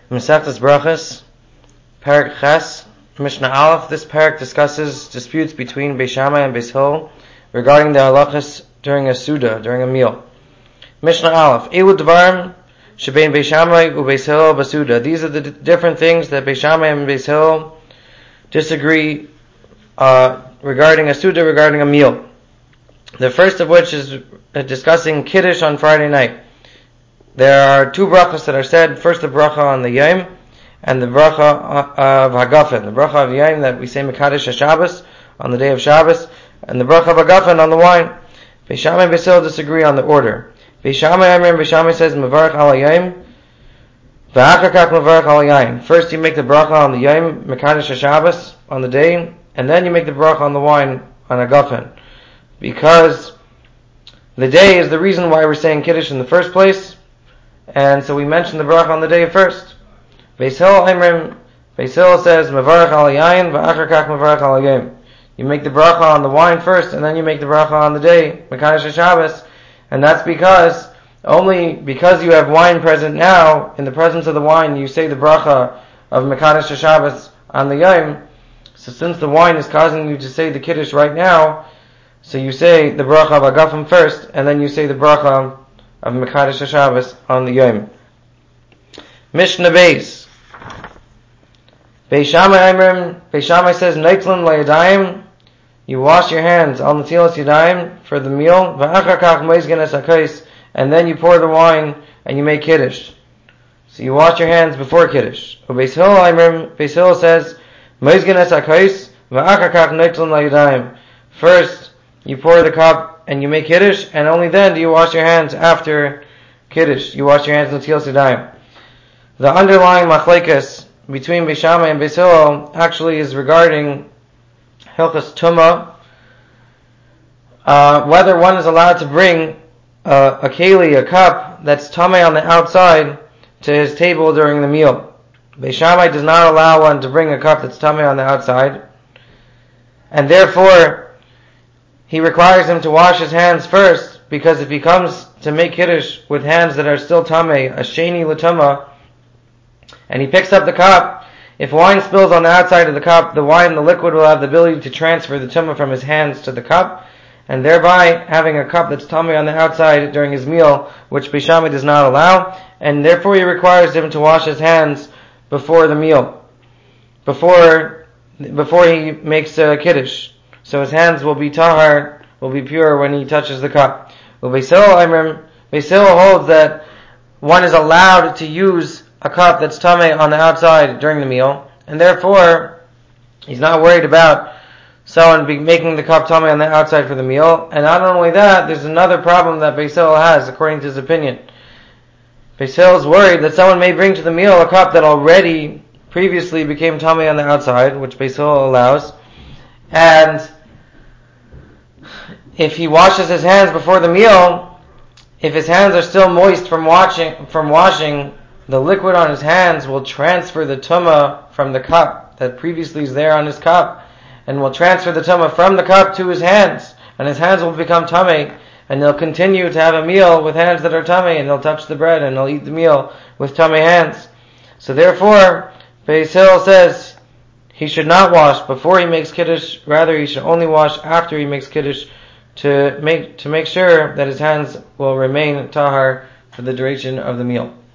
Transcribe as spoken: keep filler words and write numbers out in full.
Masechtas Brachos, Parak Ches, Mishnah Aleph. This parak discusses disputes between Beis Shammai and Beis Hillel regarding the halachas during a suda, during a meal. Mishnah Aleph. Elu Dvarim shebein Beis Shammai u Beis Hillel basuda. These are the d- different things that Beis Shammai and Beis Hillel disagree uh, regarding a suda, regarding a meal. The first of which is uh, discussing Kiddush on Friday night. There are two brachas that are said. First, the bracha on the Yom, and the bracha of Hagafen. The bracha of Yom that we say Mekadesh HaShabbos on the day of Shabbos, and the bracha of Hagafen on the wine. Beis Shammai and Beis Hillel disagree on the order. Beis Shammai, I remember Beis Shammai says Mevarach al Yom, v'achar kach Mevarach al Yom. First you make the bracha on the Yom, Mekadesh HaShabbos on the day, and then you make the bracha on the wine on Hagafen, because the day is the reason why we're saying Kiddush in the first place. And so we mentioned the bracha on the day first. Beis Hillel Imrim, Beis Hillel says Mevarach al Yain v'achar kach Mevarach al Yom. You make the bracha on the wine first, and then you make the bracha on the day, Mekadesh HaShabbos, and that's because only because you have wine present now, in the presence of the wine, you say the bracha of Mekadesh HaShabbos on the Yom. So since the wine is causing you to say the Kiddush right now, so you say the bracha of Hagafen first, and then you say the bracha of Mekadesh HaShabbos on the Yom. Mishnah Beis. Beis Shammai Imrim, Beis Shammai says, Neitzlan Layadayim, you wash your hands, Al Natilas Yadayim, for the meal, V'achar kach Moizgen Es HaKos, and then you pour the wine, and you make Kiddush. So you wash your hands before Kiddush. Beis Hillel Imrim, Beis Hillel says, Moizgen Es HaKos, V'achar kach Neitzlan Layadayim. First, you pour the cup, and you make Kiddush, and only then do you wash your hands after Kiddush. You wash your hands until Natilas Yadayim. The underlying machlekes between Beis Shammai and Beis Hillel actually is regarding Hilchas Tumah, uh, whether one is allowed to bring uh, a keli, a cup, that's tamei on the outside to his table during the meal. Beis Shammai does not allow one to bring a cup that's tamei on the outside, and therefore he requires him to wash his hands first, because if he comes to make Kiddush with hands that are still tamei, a sheni l'tumah, and he picks up the cup, if wine spills on the outside of the cup, the wine, the liquid, will have the ability to transfer the tumah from his hands to the cup, and thereby having a cup that's tamei on the outside during his meal, which Beis Shammai does not allow, and therefore he requires him to wash his hands before the meal, before before he makes a Kiddush. So his hands will be tahar, will be pure when he touches the cup. Well, Beis Hillel, Beis Hillel holds that one is allowed to use a cup that's tamei on the outside during the meal, and therefore he's not worried about someone be making the cup tamei on the outside for the meal. And not only that, there's another problem that Beis Hillel has, according to his opinion. Beis Hillel is worried that someone may bring to the meal a cup that already previously became tamei on the outside, which Beis Hillel allows, and if he washes his hands before the meal, if his hands are still moist from washing, from washing, the liquid on his hands will transfer the tumah from the cup that previously is there on his cup, and will transfer the tumah from the cup to his hands, and his hands will become tamei, and he'll continue to have a meal with hands that are tamei, and he'll touch the bread, and he'll eat the meal with tamei hands. So therefore, Beis Hillel says he should not wash before he makes Kiddush, rather he should only wash after he makes Kiddush, to make to make sure that his hands will remain tahar for the duration of the meal.